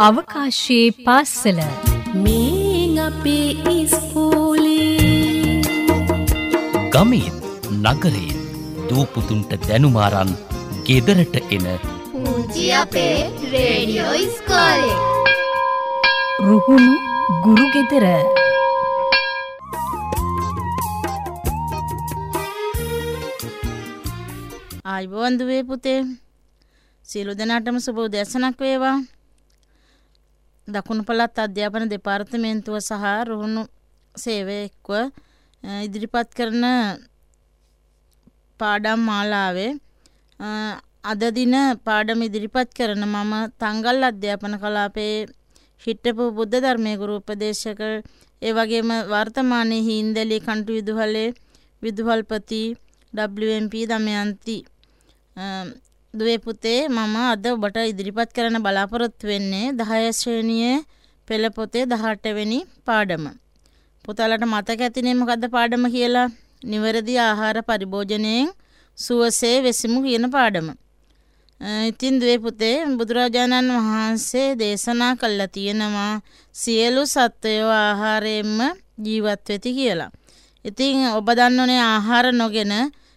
අවකාශයේ පාසල මේ අපේ ඉස්කෝලේ ගමෙන් නගරයෙන් දූපුතුන්ට දැනුම අරන් ගෙදරට එන පුංචි අපේ රේඩියෝ ඉස්කෝලේ රුහුණු ගුරු ගෙදර ආයිබෝන් දුවේ පුතේ සියලු දෙනාටම සුබ උදෑසනක් වේවා. දකුණු පළාත් අධ්‍යාපන දෙපාර්තමේන්තුව සහ රුහුණු සේවය එක්ව ඉදිරිපත් කරන පාඩම් මාලාවේ අද දින පාඩම ඉදිරිපත් කරන මම තංගල් අධ්‍යාපන කලාපයේ හිටපු බුද්ධ ධර්මයේ ගුරු උපදේශක ඒ වගේම වර්තමානයේ හින්දලි කන්ටු විදුහලේ විදුහල්පති WMP දමයන්ති දුවේ පුතේ මම අද ඔබට ඉදිරිපත් කරන්න බලාපොරොත්තු වෙන්නේ 10 ශ්‍රේණියේ පෙළ පොතේ 18 වෙනි පාඩම. පුතාලට මතක ඇතිනේ මොකද්ද පාඩම කියලා? නිවැරදි ආහාර පරිභෝජනයෙන් සුවසේ වෙසිමු කියන පාඩම. ඉතින් දුවේ පුතේ බුදුරජාණන් වහන්සේ දේශනා කළා තියෙනවා සියලු සත්වයෝ ආහාරයෙන්ම ජීවත් වෙති කියලා. ඉතින් ඔබ දන්නෝනේ ආහාර නොගෙන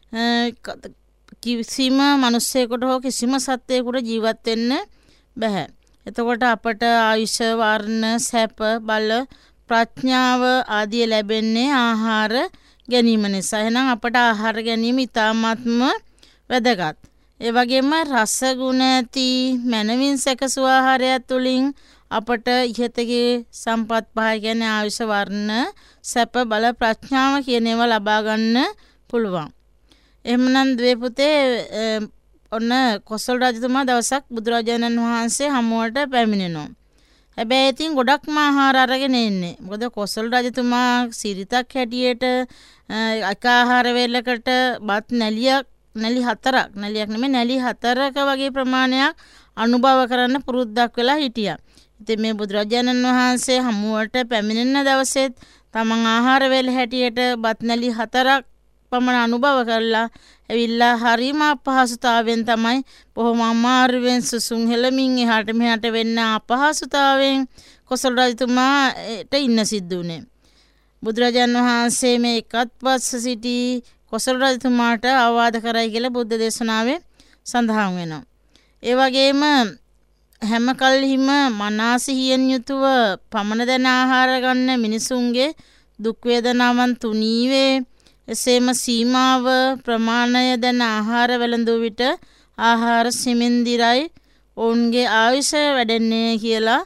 කිසිම මිනිසෙකුට හෝ කිසිම සත්වයකට ජීවත් වෙන්න බෑ. එතකොට අපට ආයුෂ වර්ණ සැප බල ප්‍රඥාව ආදී ලැබෙන්නේ ආහාර ගැනීම නිසා. එහෙනම් අපට ආහාර ගැනීම ඉතාමත්ම වැදගත්. ඒ වගේම රස ගුණ ඇති මනවින් සැකසු ආහාරය තුළින් අපට ඉහතගේ සම්පත් පහ කියන්නේ ආයුෂ වර්ණ සැප බල ප්‍රඥාව කියන ඒවා ලබා ගන්න පුළුවන්. එහෙමනම් දුවේ පුතේ ඔන්න කොසල් රජතුමා දවසක් බුදුරජාණන් වහන්සේ හමුවට පැමිණෙනවා. හැබැයි ඉතින් ගොඩක්ම ආහාර අරගෙන එන්නේ. මොකද කොසල් රජතුමා සිරිතක් හැටියට එක ආහාර වේලකට බත් නැලි 4ක් නැලි 4ක වගේ ප්‍රමාණයක් අනුභව කරන්න පුරුද්දක් වෙලා හිටියා. ඉතින් මේ බුදුරජාණන් වහන්සේ හමුවට පැමිණෙන දවසෙත් තමන් ආහාර වේල හැටියට බත් නැලි 4ක් පමණ අනුභව කරලා ඇවිල්ලා හරිම අපහසුතාවෙන් තමයි බොහොම අමාරුවෙන් සුසුම් හෙලමින් එහාට මෙහාට වෙන්න අපහසුතාවෙන් කොසල් රජතුමාට ඉන්න සිද්ධ වුණේ. බුදුරජාණන් වහන්සේ මේ එකත්පස් සිටි කොසල් රජතුමාට අවවාද කරයි කියලා බුද්ධ දේශනාවේ සඳහන් වෙනවා. ඒ වගේම හැම කල්හිම මනසිහියෙන් යුතුව පමණ දැන ආහාර ගන්න මිනිසුන්ගේ දුක් වේදනාවන් තුනී වේ. එසේම සීමාව ප්‍රමාණය දැන ආහාර වැළඳු විට ආහාර සිමින්දිරයි ඔවුන්ගේ ආයුෂ වැඩෙන්නේ කියලා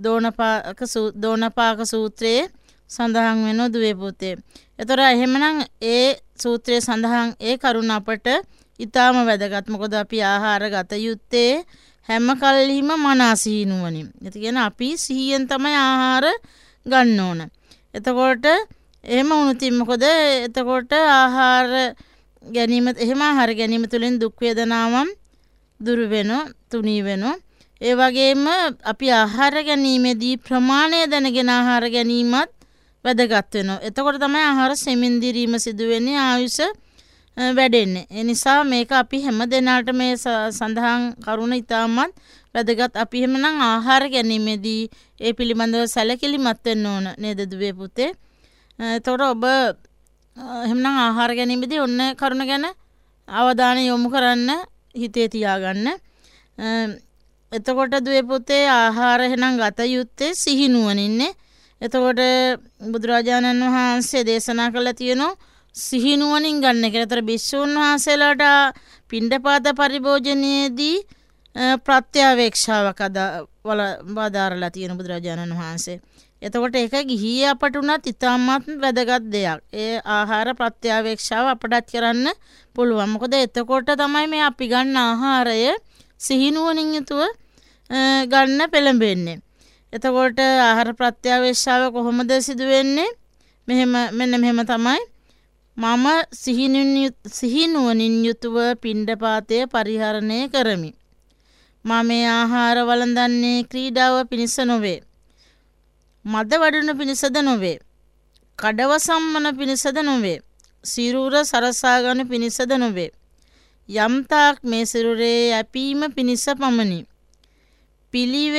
දෝණපාක සූත්‍රයේ සඳහන් වෙන දුවේ පුතේ. ඒතර එහෙමනම් ඒ සූත්‍රයේ සඳහන් ඒ කරුණ අපට ඊටාම වැදගත්. මොකද අපි ආහාර ගත යුත්තේ හැම කල්හිම මනසිහිනුවණින්. ඒ කියන්නේ අපි සිහියෙන් තමයි ආහාර ගන්න ඕන. එතකොට එහෙම වුණොත් මොකද එතකොට ආහාර ගැනීම තුළින් දුක් වේදනාවන් දුරු වෙනවා තුනී වෙනවා. ඒ වගේම අපි ආහාර ගැනීමේදී ප්‍රමාණය දැනගෙන ආහාර ගැනීමත් වැදගත් වෙනවා. එතකොට තමයි ආහාර සෙමින්දිරීම සිදු වෙන්නේ ආයුෂ වැඩෙන්නේ. ඒ නිසා මේක අපි හැම දිනාට මේ සඳහන් කරුණ ඉතාමත් වැදගත්. අපි එහෙමනම් ආහාර ගැනීමේදී ඒ පිළිබඳව සැලකිලිමත් වෙන්න ඕන නේද දුවේ පුතේ? එතකොට ඔබ එහෙමනම් ආහාර ගැනීමේදී ඔන්න කරුණ ගැන අවධානය යොමු කරන්න හිතේ තියාගන්න. එතකොට දුවේ පුතේ ආහාර එහෙනම් ගත යුත්තේ සිහිනුවණින්නේ. එතකොට බුදුරජාණන් වහන්සේ දේශනා කළා තියෙනවා සිහිනුවණින් ගන්න කියලා. ඒතර භික්ෂුන් වහන්සේලාට පිණ්ඩපාත පරිභෝජනයේදී ප්‍රත්‍යවේක්ෂාවක් වදාරලා තියෙන බුදුරජාණන් වහන්සේ. එතකොට ඒක ගිහී අපට උනත් ඉතාමත් වැදගත් දෙයක්. ඒ ආහාර ප්‍රත්‍යවේක්ෂාව අපටත් කරන්න පුළුවන්. මොකද එතකොට තමයි මේ අපි ගන්න ආහාරය සිහිනුවණින් යුතුව ගන්න පෙළඹෙන්නේ. එතකොට ආහාර ප්‍රත්‍යවේක්ෂාව කොහොමද සිදු වෙන්නේ? මෙන්න මෙහෙම තමයි. මම සිහිනුවණින් යුතුව පිණ්ඩපාතය පරිහරණය කරමි. මම මේ ආහාර වළඳන්නේ ක්‍රීඩාව පිණිස නොවේ. මද වඩුණු පිණිසද නොවේ. කඩවසම්මන පිණිසද නොවේ. සිරුර සරසා ගන්න පිණිසද නොවේ. යම්තාක් මේ සිරුරේ යැපීම පිණිස පමණි. පිළිවෙත්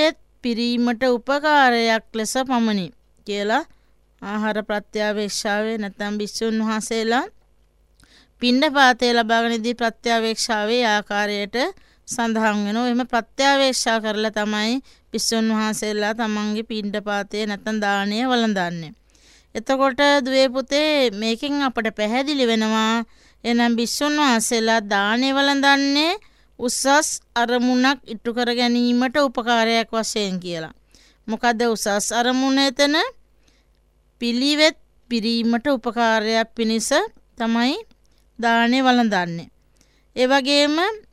පිරීමට උපකාරයක් ලෙස පමණි කියලා ආහාර ප්‍රත්‍යවේක්ෂාවේ නැත්නම් භික්ෂුන් වහන්සේලා පිණ්ඩපාතේ ලබාගෙනදී ප්‍රත්‍යවේක්ෂාවේ ආකාරයට සඳහන් වෙනවා. එහෙම ප්‍රත්‍යවේක්ෂා කරලා තමයි භික්ෂුන් වහන්සේලා තමන්ගේ පිණ්ඩපාතේ නැත්නම් දාණය වළඳන්නේ. එතකොට දුවේ පුතේ මේකෙන් අපට පැහැදිලි වෙනවා එනම් භික්ෂුන් වහන්සේලා දාණය වළඳන්නේ උසස් අරමුණක් ඉටු කර ගැනීමට උපකාරයක් වශයෙන් කියලා. මොකද උසස් අරමුණ එතන පිළිවෙත් පිරීමට උපකාරයක් පිණිස තමයි දාණය වළඳන්නේ. ඒ වගේම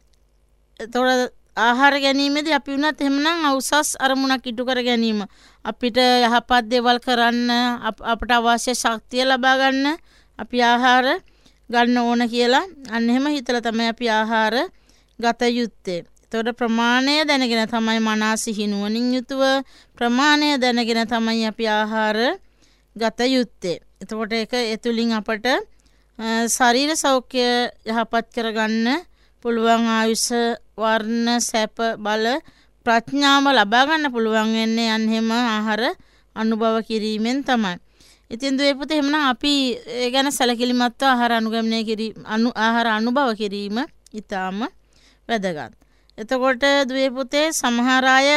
එතකොට ආහාර ගැනීමේදී අපි වුණත් එහෙමනම් උසස් අරමුණක් ඉටු කර ගැනීම අපිට යහපත් දේවල් කරන්න අපට අවශ්‍ය ශක්තිය ලබා ගන්න අපි ආහාර ගන්න ඕන කියලා අන්න එහෙම හිතලා තමයි අපි ආහාර ගත යුත්තේ. එතකොට ප්‍රමාණය දැනගෙන තමයි මනස හිනුවණින් යුතුව ප්‍රමාණය දැනගෙන තමයි අපි ආහාර ගත යුත්තේ. එතකොට ඒක එතුලින් අපට ශරීර සෞඛ්‍ය යහපත් කරගන්න පුළුවන් ආයුෂ වර්ණ සැප බල ප්‍රඥාව ලබා ගන්න පුළුවන් වෙන්නේ අන්න එහෙම ආහාර අනුභව කිරීමෙන් තමයි. ඉතින් දුවේ පුතේ එහෙමනම් අපි ඒ ගැන සැලකිලිමත්ව ආහාර අනුගමනය කිරීම ආහාර අනුභව කිරීම ඊටාම වැදගත්. එතකොට දුවේ පුතේ සමහර අය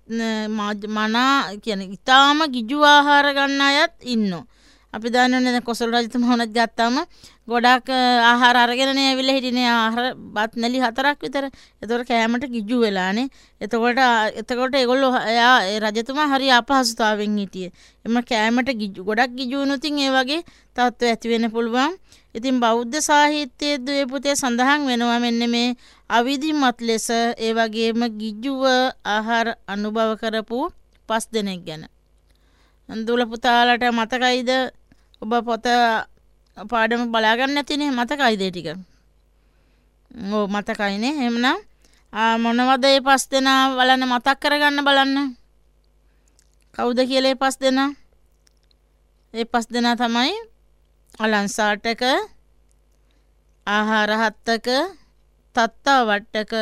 මනා කියන්නේ ඊටාම ගිජු ආහාර ගන්න අයත් ඉන්නවා. අපි දන්නවනේ කොසල් රජතුමා වුණත් ගත්තාම ගොඩක් ආහාර අරගෙනනේ ඇවිල්ලා හිටිනේ ආහාර බත් නැලි 4ක් විතර. ඒතකොට කෑමට ගිජු වෙලානේ. එතකොට ඒගොල්ලෝ ඒ රජතුමා හරි අපහසුතාවෙන් හිටියේ. එම කෑමට ගොඩක් ගිජු වුණොතින් ඒ වගේ තත්ත්ව ඇති වෙන්න පුළුවන්. ඉතින් බෞද්ධ සාහිත්‍යයේ දුවේ පුතේ සඳහන් වෙනවා මෙන්න මේ අවිධිමත් ලෙස ඒ වගේම ගිජුව ආහාර අනුභව කරපු 5 දෙනෙක් ගැන. දුල පුතාලට මතකයිද ඔබ පොත පාඩම බලාගන්න නැතිනේ මතකයිද ඒ ටික? ඔව් මතකයිනේ. එහෙමනම් මොනවද මේ 5 දෙනා බලන්න මතක් කරගන්න බලන්න. කවුද කියලා මේ 5 දෙනා? මේ 5 දෙනා තමයි අලංසාටක, ආහාර හත්තක, තත්තා වට්ටක,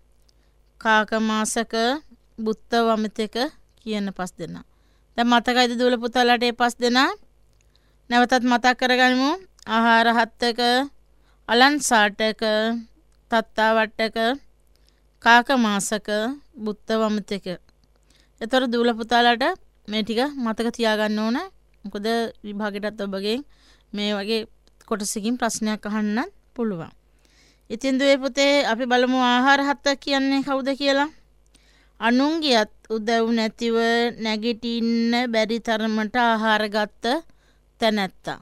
කාකමාසක, බුත්ත වමිතක කියන 5 දෙනා. දැන් මතකයිද දුල පුතාලට මේ 5 දෙනා? නැවතත් මතක් කරගනිමු. ආහාර හත්තක, අලංසාටක, තත්තා වට්ටක, කාකමාසක, බුත්ත වමිතක. ඒතර දුල පුතාලට මේ ටික මතක තියාගන්න ඕන. මොකද විභාගෙටත් ඔබගෙන් මේ වගේ කොටසකින් ප්‍රශ්නයක් අහන්න පුළුවන්. ඉතින් දුවේ පුතේ අපි බලමු ආහාර හත්තක් කියන්නේ කවුද කියලා. අනුන්ගියත් උදව් නැතිව නැගිටින්න බැරි තරමට ආහාර ගත්ත තැනැත්තා.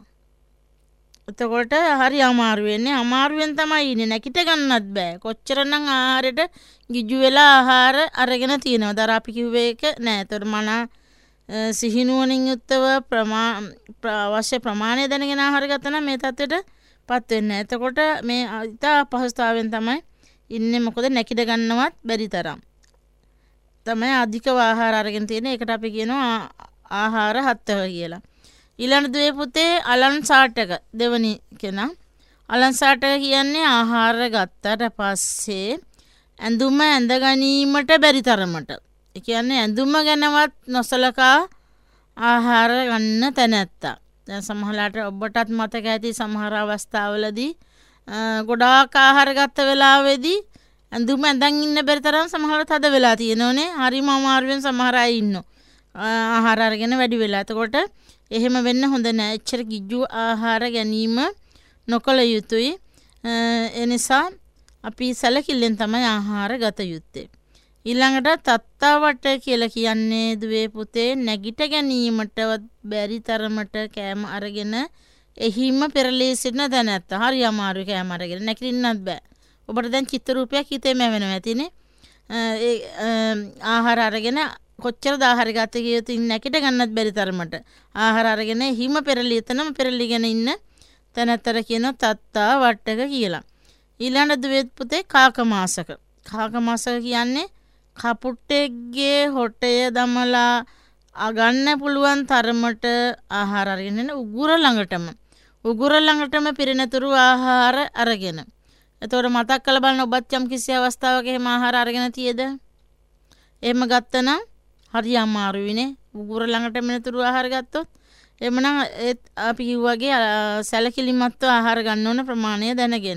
එතකොට හරි අමාරු වෙන්නේ. අමාරුවෙන් තමයි ඉන්නේ. නැගිට ගන්නත් බෑ. කොච්චරනම් ආහාරයට ගිජු වෙලා ආහාර අරගෙන තියෙනවද? අර අපි කිව්වේ එක නෑ. ඒතර මන සිහිනුවණින් යුක්තව අවශ්‍ය ප්‍රමාණය දැනගෙන ආහාර ගත්තා නම් මේ තත්ත්වයටපත් වෙන්නේ නැහැ. එතකොට මේ ඉතා අපහසුතාවයෙන් තමයි ඉන්නේ. මොකද නැකිට ගන්නවත් බැරි තරම් තමයි අධික ආහාර අරගෙන තියෙන. ඒකට අපි කියනවා ආහාර හත්තක කියලා. ඊළඟ දුවේ පුතේ අලංසාටක දෙවනි කෙනා. අලංසාටක කියන්නේ ආහාර ගත්තට පස්සේ ඇඳුම ඇඳ ගැනීමට බැරි තරමට. ඒ කියන්නේ ඇඳුම ගැනවත් නොසලකා ආහාර ගන්න තැනැත්තා. දැන් සමහරලාට ඔබටත් මතක ඇති සමහර අවස්ථාවලදී ගොඩාක් ආහාර ගත්ත වෙලාවේදී ඇඳුම ඇඳන් ඉන්න බැරි තරම් සමහරවිට තද වෙලා තියෙනෝනේ. හරිම අමාරුවෙන් සමහර අය ඉන්නෝ. ආහාර අරගෙන වැඩි වෙලා. එතකොට එහෙම වෙන්න හොඳ නෑ. එච්චර ගිජු ආහාර ගැනීම නොකළ යුතුයි. ඒ නිසා අපි සැලකිල්ලෙන් තමයි ආහාර ගත යුත්තේ. ඊළඟට තත්තාවට කියලා කියන්නේ දුවේ පුතේ නැගිට ගැනීමටවත් බැරි තරමට කෑම අරගෙන එහිම පෙරලී සිටින තැනැත්තා. හරි අමාරුයි කෑම අරගෙන නැගිටින්නත් බෑ. ඔබට දැන් චිත්ත රූපයක් හිතේම වෙනවා ඇතිනේ. ආහාර අරගෙන කොච්චර ආහාර ගත කියුතින් නැගිට ගන්නත් බැරි තරමට ආහාර අරගෙන හිම පෙරලී එතනම පෙරලිගෙන ඉන්න තැනැත්තට කියන තත්තා වට්ටක කියලා. ඊළඟ දුවේ පුතේ කාකමාසක. කාකමාසක කියන්නේ කපුටෙක්ගේ හොටය දමලා අගන්න පුළුවන් තරමට ආහාර අරගෙන ඉන්න උගුර ළඟටම පිරෙනතුරු ආහාර අරගෙන. එතකොට මතක් කරලා බලන්න ඔබත් යම් කිසි අවස්ථාවක එහෙම ආහාර අරගෙන තියේද? එහෙම ගත්තනම් හරි අමාරුයිනේ. උගුර ළඟට මෙනතුරු ආහාර ගත්තොත් එමනම් අපි කිව්වාගේ සැලකිලිමත්ව ආහාර ගන්න ඕන ප්‍රමාණය දැනගෙන.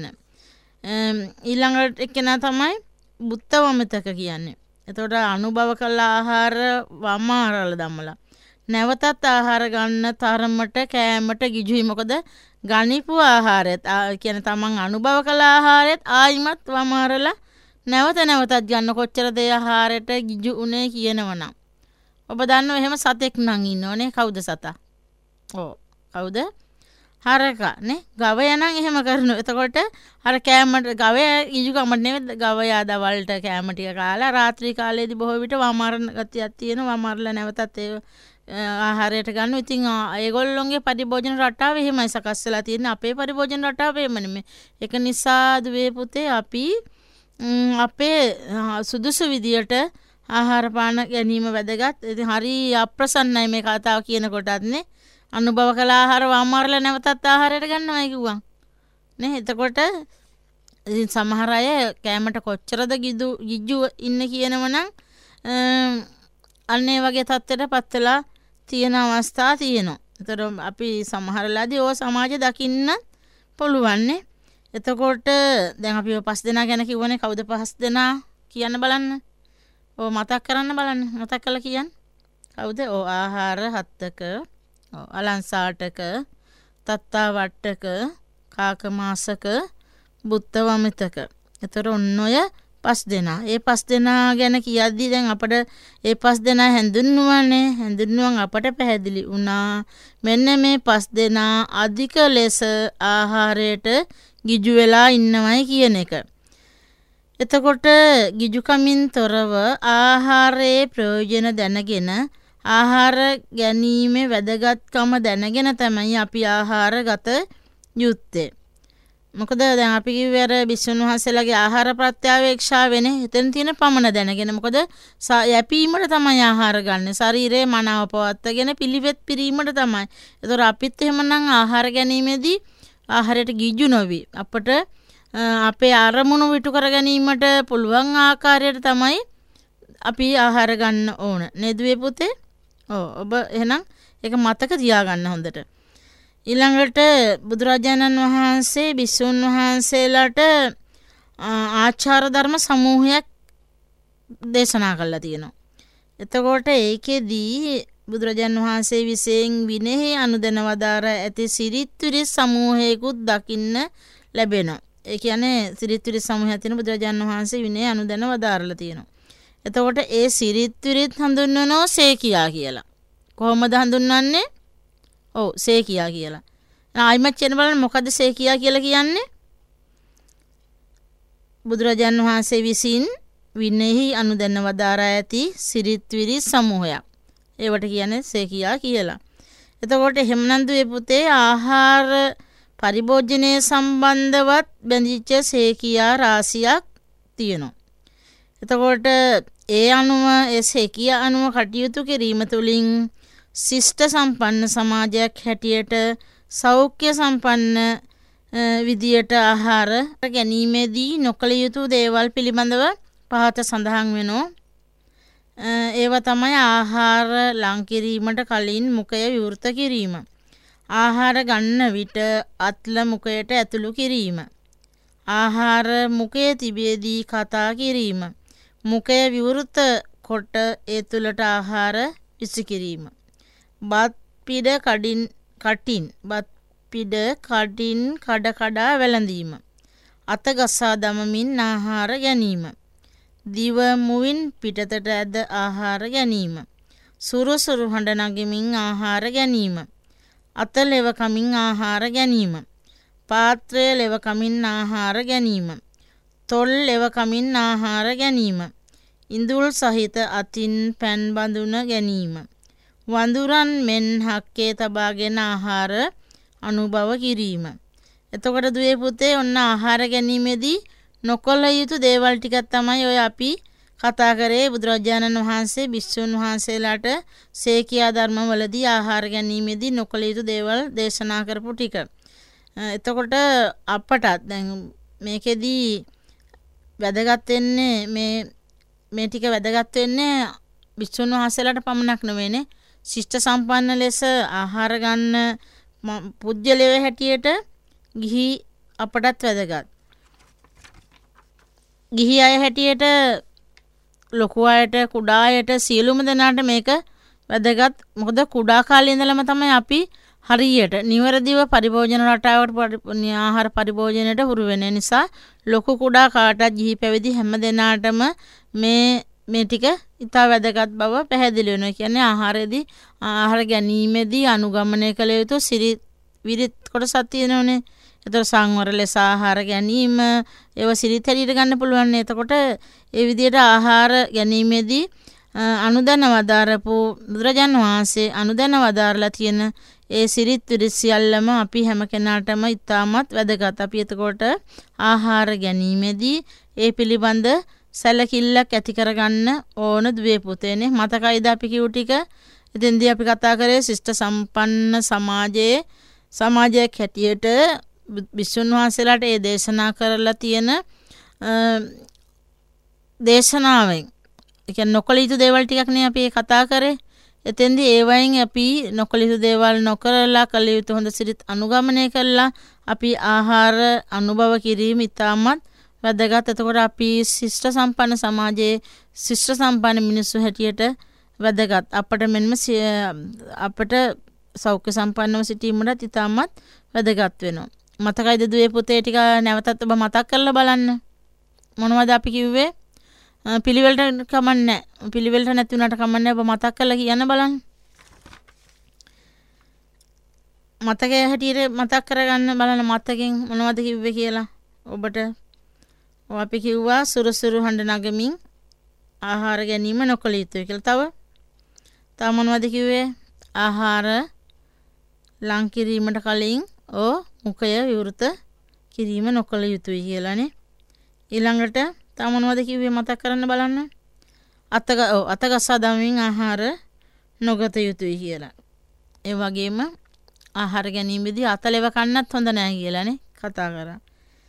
ඊළඟට එක්කෙනා තමයි බුත්තවමතක කියන්නේ. එතකොට අනුභව කළ ආහාර වමාරල දමලා. නැවතත් ආහාර ගන්න තරමට කෑමට ගිජුයි. මොකද ගනිපු ආහාරයත් කියන තමන් අනුභව කළ ආහාරයත් ආයිමත් වමාරලා නැවතත් ගන්න කොච්චරද ආහාරයට ගිජු උනේ කියනවනම්. ඔබ දන්නව එහෙම සතෙක් නම් ඉන්නවනේ. කවුද සතා? කවුද? හරකා නේ. ගවයා නම් එහෙම කරනවා. එතකොට අර කෑමට ගවයා ගිජු කමට නෙවෙයි ගවයා දවල්ට කෑම ටික කාලා රාත්‍රී කාලයේදී බොහෝ විට වමාරන ගතියක් තියෙනවා. වමාරලා නැවතත් ඒ ආහාරයට ගන්නවා. ඉතින් ඒගොල්ලොන්ගේ පරිභෝජන රටාව එහෙමයි සකස් වෙලා තියෙන්නේ. අපේ පරිභෝජන රටාව එහෙම නෙමෙයි. ඒක නිසා දුවේ පුතේ අපි අපේ සුදුසු විදියට ආහාර පාන ගැනීම වැදගත්. ඉතින් හරි අප්‍රසන්නයි මේ කතාව කියනකොටත් නේ. අනුභව කළ ආහාර වමාරලා නැවතත් ආහාරයට ගන්නවා කිව්වා. නේ එතකොට ඉතින් සමහර අය කෑමට කොච්චරද ගිජ්ජු ඉන්න කියනවනම් අන්න ඒ වගේ තත්ත්වයට පත් වෙලා තියෙන අවස්ථා තියෙනවා. ඒතර අපි සමහරලාදී ඕ සමාජ දකින්න පුළුවන් නේ. එතකොට දැන් අපි 5 දෙනා ගැන කිව්වනේ. කවුද 5 දෙනා කියන්න බලන්න. මතක් කරන්න බලන්න. මතක් කරලා කියන්න. කවුද? ආහාර හත්තක, අලංසාටක, තත්තා වට්ටක, කාක මාසක, බුත්තවමිතක. එතකොට ඔන්න ඔය 5 දෙනා. ඒ 5 දෙනා ගැන කියද්දි දැන් අපිට ඒ 5 දෙනා හැඳින්නුවානේ. හැඳින්නුවන් අපට පැහැදිලි වුණා මෙන්න මේ 5 දෙනා අධික ලෙස ආහාරයට ගිජු වෙලා ඉන්නවයි කියන එක. එතකොට ගිජුකමින් තොරව ආහාරයේ ප්‍රයෝජන දැනගෙන ආහාර ගැනීමේ වැදගත්කම දැනගෙන තමයි අපි ආහාර ගත යුත්තේ. මොකද දැන් අපි කිව්වේ අර බිස්සුන් වහන්සේලාගේ ආහාර ප්‍රත්‍යවේක්ෂාවෙනේ. එතන තියෙන පමණ දැනගෙන. මොකද යැපීමට තමයි ආහාර ගන්න. ශරීරයේ මනාව පවත්වාගෙන පිළිවෙත් පිරීමට තමයි. ඒතර අපිත් එහෙමනම් ආහාර ගැනීමේදී ආහාරයට ගිජු නොවි අපට අපේ අරමුණු විටු කර ගැනීමට පුළුවන් ආකාරයට තමයි අපි ආහාර ගන්න ඕන. නේද පුතේ? ඔබ එහෙනම් ඒක මතක තියාගන්න හොඳට. ඊළඟට බුදුරජාණන් වහන්සේ බිස්සුන් වහන්සේලාට ආචාර ධර්ම සමූහයක් දේශනා කළා තියෙනවා. එතකොට ඒකෙදී බුදුරජාණන් වහන්සේ විසින් විනයෙහි අනුදැන වදාර ඇති සිරිත්තුරි සමූහයකුත් දකින්න ලැබෙනවා. ඒ කියන්නේ සිරිත්තුරි සමූහයක් තියෙන බුදුරජාණන් වහන්සේ විනයෙහි අනුදැන වදාරලා තියෙනවා. එතකොට ඒ සිරිත්තුරිත් හඳුන්වනෝ සේකියා කියලා. කොහොමද හඳුන්වන්නේ? සේකියා කියලා. ආයිමත් කියන බලන්න මොකද්ද සේකියා කියලා කියන්නේ? බුදුරජාණන් වහන්සේ විසින් විනයෙහි අනුදැන වදාරා ඇති සිරිත්විරි සමූහයක්. ඒවට කියන්නේ සේකියා කියලා. එතකොට එහෙමනම් දුවේ පුතේ ආහාර පරිභෝජනයේ සම්බන්ධවත් බැඳිච්ච සේකියා රාශියක් තියෙනවා. එතකොට ඒ අනුව ඒ සේකියා අනුව කටයුතු කිරීම තුළින් ශිෂ්ට සම්පන්න සමාජයක් හැටියට සෞඛ්‍ය සම්පන්න විදියට ආහාර ගැනීමේදී නොකළ යුතු දේවල් පිළිබඳව පහත සඳහන් වෙනවා. ඒව තමයි ආහාර ලං කිරීමට කලින් මුඛය විවෘත කිරීම. ආහාර ගන්න විට අත්ල මුඛයට ඇතුළු කිරීම. ආහාර මුඛයේ තිබෙදී කතා කිරීම. මුඛය විවෘත කොට ඒ තුළට ආහාර විසි කිරීම. බත් පිඩ කඩින් කඩ කඩා වැළඳීම. අත ගසා දමමින් ආහාර ගැනීම. දිව මුවින් පිටතට ඇද ආහාර ගැනීම. සුරුසුරු හඬ නගමින් ආහාර ගැනීම. අත ලෙව කමින් ආහාර ගැනීම. පාත්‍රය ලෙව කමින් ආහාර ගැනීම. තොල් ලෙව කමින් ආහාර ගැනීම. ඉඳුල් සහිත අතින් පැන් බඳුන ගැනීම. වඳුරන් මෙන් හක්කේ තබාගෙන ආහාර අනුභව කිරීම. එතකොට දුවේ පුතේ ඔන්න ආහාර ගැනීමේදී නොකළ යුතු දේවල් ටිකක් තමයි ඔය අපි කතා කරේ. බුදුරජාණන් වහන්සේ භික්ෂුන් වහන්සේලාට සේකියා ධර්මවලදී ආහාර ගැනීමේදී නොකළ යුතු දේවල් දේශනා කරපු ටික. එතකොට අපටත් දැන් මේකෙදී වැදගත් වෙන්නේ මේ ටික වැදගත් වෙන්නේ විසුණු වහන්සේලාට පමණක් නෙවෙයිනේ ශිෂ්ට සම්පන්න ලෙස ආහාර ගන්න පුජ්‍යලයේ හැටියට ගිහි අපටත් වැදගත්. ගිහි අය හැටියට ලොකු අයට කුඩා අයට සියලුම දෙනාට මේක වැදගත්. මොකද කුඩා කාලේ ඉඳලම තමයි අපි හරියට නිවැරදිව පරිභෝජන රටාවට ආහාර පරිභෝජනයට හුරු වෙන නිසා ලොකු කුඩා කාටත් ගිහි පැවිදි හැම දෙනාටම මේ ටික ඉතා වැදගත් බව පැහැදිලි වෙනවා. කියන්නේ ආහාර ගැනීමේදී අනුගමනය කළ යුතු සිරිත් විරිත් කොටසක් තියෙනවනේ. ඒතර සංවර ලෙස ආහාර ගැනීම ඒව සිරිත් හැටියට ගන්න පුළුවන්. එතකොට ඒ විදිහට ආහාර ගැනීමේදී අනුදැන වදාරපු බුදුරජාන් වහන්සේ අනුදැන වදාරලා තියෙන ඒ සිරිත් විරිත් සියල්ලම අපි හැම කෙනාටම ඉතාමත් වැදගත්. අපි එතකොට ආහාර ගැනීමේදී ඒ පිළිබඳ සැලකිල්ලක් ඇති කරගන්න ඕන දුවේ පුතේනේ. මතකයිද අපි කිව් ටික? එතෙන්දී අපි කතා කරේ ශිෂ්ට සම්පන්න සමාජයක් හැටියට විසුණු වහන්සේලාට ඒ දේශනා කරලා තියෙන දේශනාවෙන් ඒ කියන්නේ නොකළ යුතු දේවල් ටිකක් නේ අපි කතා කරේ. එතෙන්දී ඒ වයින් අපි නොකළ යුතු දේවල් නොකරලා කළ යුතු හොඳ සිරිත් අනුගමනය කළා අපි ආහාර අනුභව කිරීම ඉතාමත් වැදගත්. එතකොට අපි ශිෂ්ට සම්පන්න සමාජයේ ශිෂ්ට සම්පන්න මිනිස්සු හැටියට වැදගත්. අපට සෞඛ්‍ය සම්පන්නව සිටීමට ඉතාමත් වැදගත් වෙනවා. මතකයිද දුවේ පුතේ ටික නැවතත් ඔබ මතක් කරලා බලන්න. මොනවද අපි කිව්වේ? පිළිවෙලට කමන්නේ. පිළිවෙලට නැති වුණාට කමන්නේ. ඔබ මතක් කරලා කියන්න බලන්න. මතකයේ හැටියට මතක් කරගන්න බලන්න මතකෙන් මොනවද කිව්වේ කියලා ඔබට. අපි කිව්වා සුරුසුරු හඬ නගමින් ආහාර ගැනීම නොකළ යුතුයි කියලා. තව මොනවද කිව්වේ? ආහාර ලං කිරීමට කලින් මුඛය විවෘත කිරීම නොකළ යුතුයි කියලානේ. ඊළඟට තව මොනවද කිව්වේ මතක් කරන්න බලන්න. අතගසා දමමින් ආහාර නොගත යුතුයි කියලා. ඒ වගේම ආහාර ගැනීමේදී අතලෙව කන්නත් හොඳ නැහැ කියලානේ කතා කරා.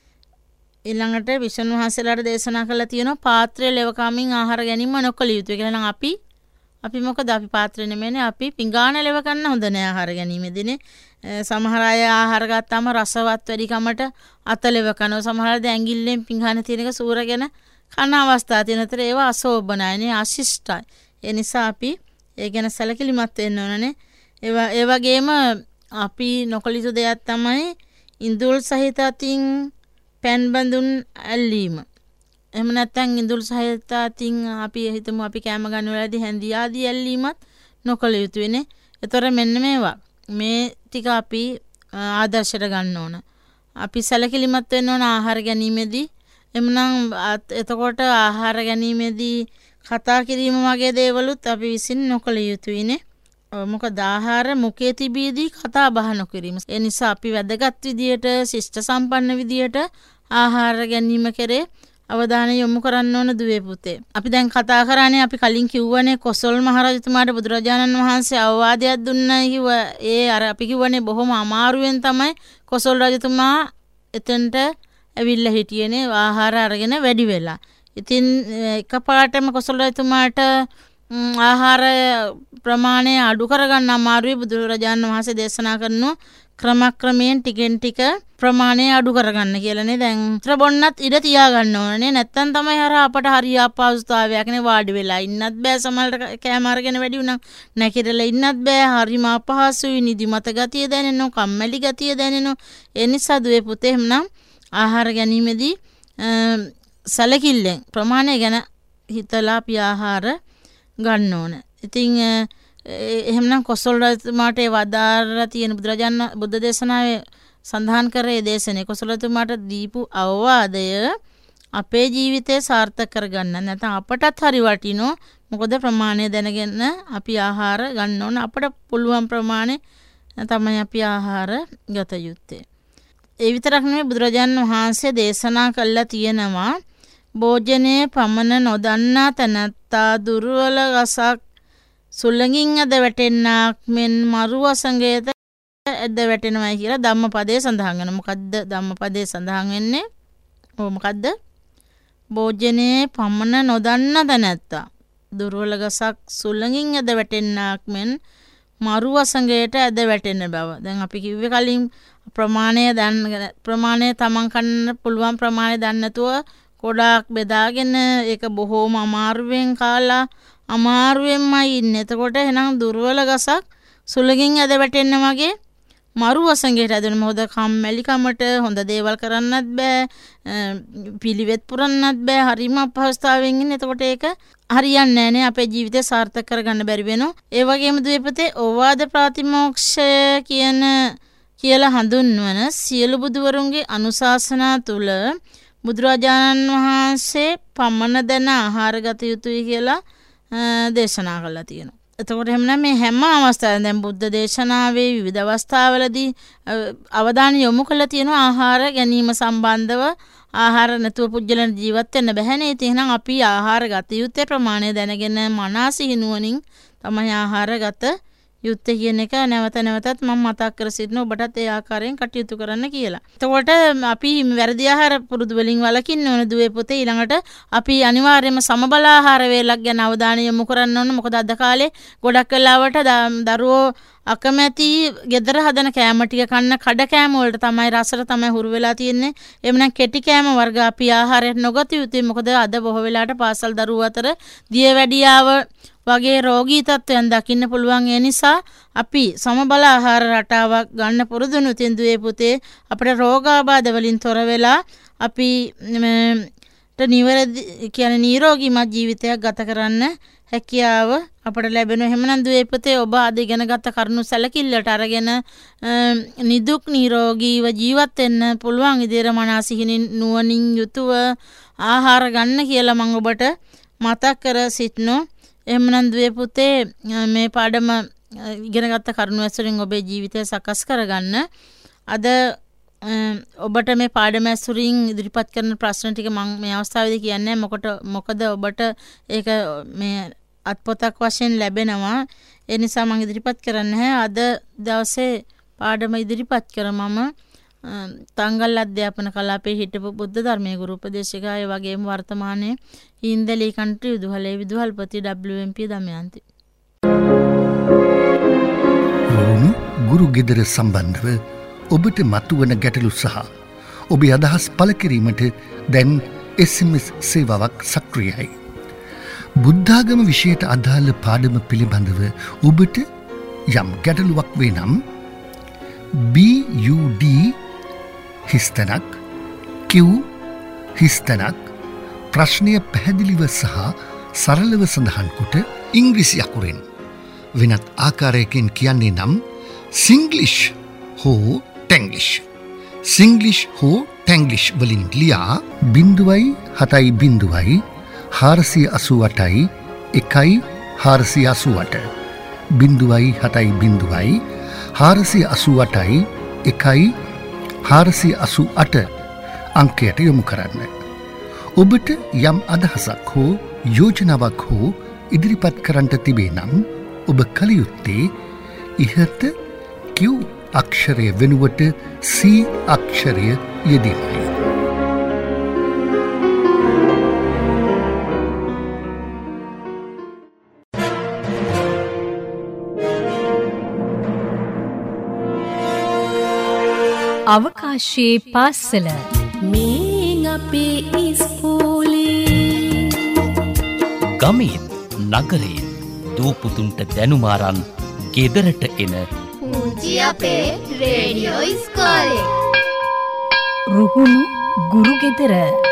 ඊළඟට විසුණු වහන්සේලාට දේශනා කළා තියෙනවා පාත්‍රය ලෙව කමින් ආහාර ගැනීම නොකළ යුතුයි කියලා. නම් අපි මොකද අපි පාත්‍රය නෙමෙයිනේ අපි පිඟාන ලෙව කන්න හොඳ නැහැ ආහාර ගැනීමේදීනේ. සමහර අය ආහාර ගත්තාම රසවත් වැඩි කමට අතලෙව කනවා. සමහර අය ඇඟිල්ලෙන් පිඟාන තියෙන එක සූරගෙන කන අවස්ථා තියෙනතර ඒවා අශෝභනයිනේ අශිෂ්ටයි. ඒ නිසා අපි ඒ ගැන සැලකිලිමත් වෙන්න ඕනනේ. ඒ වගේම අපි නොකළ යුතු දෙයක් තමයි ඉඳුල් සහිත අතින් පෑන් බඳුන් ඇල්ලීම. එහෙම නැත්නම් ඉඳුල් සහිත අතින් අපි හිතමු අපි කැම ගන්න වෙලාවේදී හැඳි ආදී ඇල්ලීමත් නොකළ යුතුයිනේ. ඒතර මෙන්න මේ ටික අපි ආදර්ශයට ගන්න ඕන. අපි සැලකිලිමත් වෙන්න ඕන ආහාර ගැනීමේදී. එමුනම් එතකොට ආහාර ගැනීමේදී කතා කිරීම වගේ දේවලුත් අපි විසින් නොකළ යුතුයිනේ. මොකද ආහාර මුඛයේ තිබීදී කතා බහ නොකිරීම. ඒ නිසා අපි වැදගත් විදියට ශිෂ්ට සම්පන්න විදියට ආහාර ගැනීම කරේ අවධානය යොමු කරන්න ඕන දුවේ පුතේ. අපි දැන් කතා කරන්නේ අපි කලින් කිව්වනේ කොසල් මහරජතුමාට බුදුරජාණන් වහන්සේ අවවාදයක් දුන්නයි කිව්වා. අපි කිව්වනේ බොහොම අමාරුවෙන් තමයි කොසල් රජතුමා එතෙන්ට ඇවිල්ලා හිටියේනේ ආහාර අරගෙන වැඩි වෙලා. ඉතින් එකපාරටම කොසල් රජතුමාට ආහාර ප්‍රමාණය අඩු කරගන්න අමාරුයි. බුදුරජාණන් වහන්සේ දේශනා කරනවා ක්‍රමක්‍රමයෙන් ටිකෙන් ටික ප්‍රමාණය අඩු කරගන්න කියලානේ. දැන් උතර බොන්නත් ඉඩ තියා ගන්න ඕනේ. නැත්තම් තමයි අපට හරිය අපහසුතාවයක් නේ වාඩි වෙලා ඉන්නත් බෑ. සමහරට කෑම අරගෙන වැඩි වුණා නැකිරලා ඉන්නත් බෑ. හරිම අපහසුයි. නිදිමත ගතිය දැනෙනවා. කම්මැලි ගතිය දැනෙනවා. ඒ නිසා දුවේ පුතේ එහෙනම් ආහාර ගැනීමේදී සැලකිල්ලෙන් ප්‍රමාණය ගැන හිතලා අපි ආහාර ගන්න ඕන. ඉතින් එහෙමනම් කොසල් රජතුමාට ඒ වදාරලා තියෙන බුද්ධ දේශනාවේ සඳහන් කරේ දේශනේ කොසල් රජතුමාට දීපු අවවාදය අපේ ජීවිතේ සාර්ථක කරගන්න නැත්නම් අපටත් හරි වටිනෝ. මොකද ප්‍රමාණය දැනගෙන අපි ආහාර ගන්න ඕන. අපට පුළුවන් ප්‍රමාණය තමයි අපි ආහාර ගත යුත්තේ. ඒ විතරක් නෙවෙයි බුදුරජාණන් වහන්සේ දේශනා කළා තියෙනවා භෝජනයේ පමණ නොදන්නා තැනැත්තා දුර්වල ගසක් සුළඟින් ඇද වැටෙන්නාක් මෙන් මරු අසංගයද ඇද වැටෙනවයි කියලා ධම්මපදයේ සඳහන් වෙනවා. මොකද්ද ධම්මපදයේ සඳහන් වෙන්නේ? මොකද්ද? භෝජනයේ පමණ නොදන්නා තැනැත්තා දුර්වල ගසක් සුළඟින් ඇද වැටෙන්නාක් මෙන් මරු වසඟයට ඇද වැටෙන බව. දැන් අපි කිව්වේ කලින් ප්‍රමාණය තමන් කන්න පුළුවන් ප්‍රමාණය දන්නේ නැතුව ගොඩාක් බෙදාගෙන ඒක බොහෝම අමාරුවෙන් කාලා අමාරුවෙන්මයි ඉන්නේ. එතකොට එහෙනම් දුර්වල ගසක් සුළඟින් ඇද වැටෙන්න වගේ මරු වසඟයට ඇදෙන මොකද කම්මැලිකමට හොඳ දේවල් කරන්නත් බෑ, පිළිවෙත් පුරන්නත් බෑ, හරිම අපහසුතාවයෙන් ඉන්නේ. එතකොට ඒක හරියන්නේ නැහනේ, අපේ ජීවිතය සාර්ථක කරගන්න බැරි වෙනවා. ඒ වගේම දුවේපතේ ඕවාද ප්‍රාතිමෝක්ෂය කියලා හඳුන්වන සියලු බුදුවරුන්ගේ අනුශාසනා තුල බුදුරජාණන් වහන්සේ පමණ දැන ආහාර ගත යුතුයි කියලා දේශනා කළා තියෙනවා. එතකොට එහෙනම් මේ හැම අවස්ථාවෙම දැන් බුද්ධ දේශනාවේ විවිධ අවස්ථාවලදී අවධානය යොමු කළ තියෙනවා ආහාර ගැනීම සම්බන්ධව. ආහාර නැතුව පුජ්‍යලන ජීවත් වෙන්න බැහැනේ. ඒ එහෙනම් අපි ආහාර ගත යුත්තේ ප්‍රමාණය දැනගෙන මනස හිනුවණින් තමයි ආහාර ගත යුත්තේ කියන එක නැවත නැවතත් මම මතක් කර සිටින ඔබටත් ඒ ආකාරයෙන් කටයුතු කරන්න කියලා. එතකොට අපි වැරදි ආහාර පුරුදු වලින් වළකින්න ඕන දුවේ පුතේ. ඊළඟට අපි අනිවාර්යයෙන්ම සමබල ආහාර වේලක් ගැන අවධානය යොමු කරන්න ඕන. මොකද අද කාලේ ගොඩක් වෙලාවට දරුවෝ අකමැති ගෙදර හදන කෑම ටික කන්න කඩ කෑම වලට තමයි රසට තමයි හුරු වෙලා තියෙන්නේ. එhmenan කෙටි කෑම වර්ග අපි ආහාරයට නොගත යුතුයි. මොකද අද බොහෝ වෙලාවට පාසල් දරුවෝ අතර දියවැඩියාව වගේ රෝගී තත්ත්වයන් දකින්න පුළුවන්. ඒ නිසා අපි සමබල ආහාර රටාවක් ගන්න පුරුදුණු තින්දුවේ පුතේ. අපේ රෝගාබාධ වලින් තොර වෙලා අපි නිවැරදි කියන්නේ නිරෝගීමත් ජීවිතයක් ගත කරන්න හැකියාව අපට ලැබෙනවා. එහෙමනම් දුවේ පුතේ ඔබ අද ඉගෙනගත්ත කරුණු සැලකිල්ලට අරගෙන නිදුක් නිරෝගීව ජීවත් වෙන්න පුළුවන් විදිහට මනසින් නුවණින් යුතුව ආහාර ගන්න කියලා මම ඔබට මතක් කර සිටිනවා. එහෙමනම් දුවේ පුතේ මේ පාඩම ඉගෙනගත්ත කරුණු ඇසුරින් ඔබේ ජීවිතය සකස් කරගන්න. අද ඔබට මේ පාඩම ඇසුරින් ඉදිරිපත් කරන ප්‍රශ්න ටික මම මේ අවස්ථාවේදී කියන්නේ මොකද ඔබට ඒක මේ අත්පොතක් වශයෙන් ලැබෙනවා. ඒ නිසා මම ඉදිරිපත් කරන්නේ අද දවසේ පාඩම ඉදිරිපත් කර මම තංගල් අධ්‍යාපන කලාපයේ හිටපු බුද්ධ ධර්මයේ ගුරු උපදේශකයා ඒ වගේම වර්තමානයේ හින්දලී කන්ට්‍රි විදුහලේ විදුහල්පති WMP දමයන්ති. රෝණු ගුරු ගෙදර සම්බන්ධව ඔබට මතුවන ගැටලු සහ ඔබේ අදහස් පළ කිරීමට දැන් SMS සේවාවක් සක්‍රියයි. බුද්ධාගම විෂයට අදාළ පාඩම පිළිබඳව ඔබට යම් ගැටලුවක් වේ නම් BUD හිස්තනක් Q හිස්තනක් ප්‍රශ්නය පැහැදිලිව සහ සරලව සඳහන් කොට ඉංග්‍රීසි අකුරෙන් වෙනත් ආකාරයකින් කියන්නේ නම් සිංග්ලිෂ් හෝ ටැංග්ලිෂ් සිංග්ලිෂ් හෝ ටැංග්ලිෂ් වලින් ලියා 0.7 488යි 1.488 0.7 488යි 1.488 අංකයට යොමු කරන්න. ඔබට යම් අදහසක් හෝ යෝජනාවක් හෝ ඉදිරිපත් කරන්නට තිබේ නම් ඔබ කළ යුත්තේ ඉහත Q අක්ෂරය වෙනුවට C අක්ෂරය යෙදීමයි. අවකාශයේ පාසල මේ අපේ ඉස්කෝලේ ගමෙන් නගරයෙන් දූපුතුන්ට දැනුමාරන් ගෙදරට එන පුංචි අපේ රේඩියෝ ඉස්කෝලේ රුහුණු ගුරු ගෙදර